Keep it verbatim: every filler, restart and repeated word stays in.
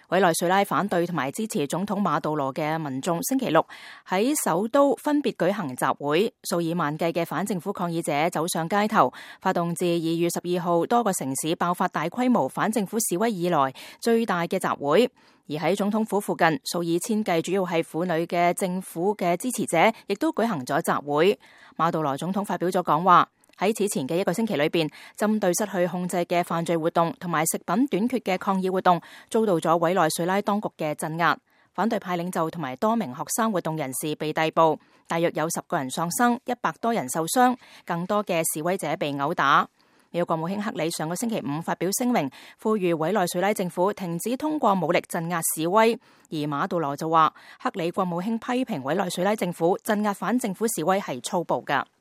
委內瑞拉反對同埋支持總統馬杜羅嘅民眾星期六喺首都分別舉行集會，數以萬計嘅反政府抗議者走上街頭，發動自二月十二號多個城市爆發大規模反政府示威以來最大嘅集會。而喺總統府附近，數以千計主要係婦女嘅政府嘅支持者亦都舉行咗集會。馬杜羅總統發表咗講話，喺此前嘅一個星期裏邊，針對失去控制嘅犯罪活動同埋食品短缺嘅抗議活動，遭到咗委內瑞拉當局嘅鎮壓。反對派領袖同埋多名學生活動人士被逮捕，大約有十個人喪生，一百多人受傷，更多嘅示威者被毆打。美國國務卿克里上個星期五發表聲明，呼籲委內瑞拉政府停止通過武力鎮壓示威。而馬杜羅就話，克里國務卿批評委內瑞拉政府鎮壓反政府示威係粗暴㗎。